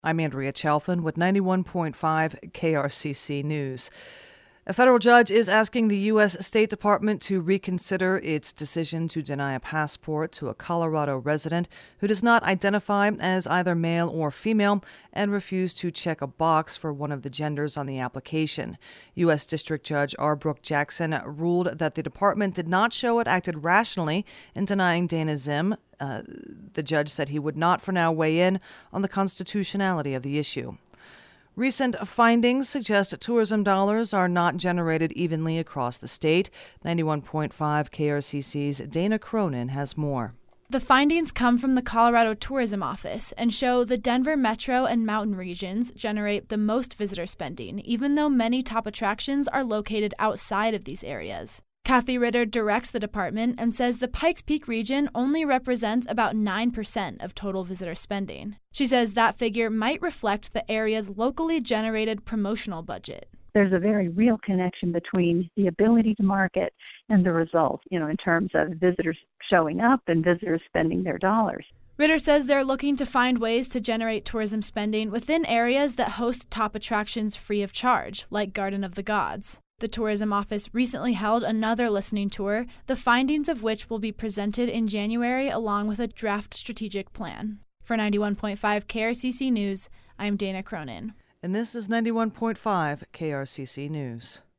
I'm Andrea Chalfin with 91.5 KRCC News. A federal judge is asking the U.S. State Department to reconsider its decision to deny a passport to a Colorado resident who does not identify as either male or female and refused to check a box for one of the genders on the application. U.S. District Judge R. Brooke Jackson ruled that the department did not show it acted rationally in denying Dana Zim. The judge said he would not for now weigh in on the constitutionality of the issue. Recent findings suggest tourism dollars are not generated evenly across the state. 91.5 KRCC's Dana Cronin has more. The findings come from the Colorado Tourism Office and show the Denver metro and mountain regions generate the most visitor spending, even though many top attractions are located outside of these areas. Kathy Ritter directs the department and says the Pikes Peak region only represents about 9% of total visitor spending. She says that figure might reflect the area's locally generated promotional budget. There's a very real connection between the ability to market and the results, in terms of visitors showing up and visitors spending their dollars. Ritter says they're looking to find ways to generate tourism spending within areas that host top attractions free of charge, like Garden of the Gods. The tourism office recently held another listening tour, the findings of which will be presented in January along with a draft strategic plan. For 91.5 KRCC News, I'm Dana Cronin. And this is 91.5 KRCC News.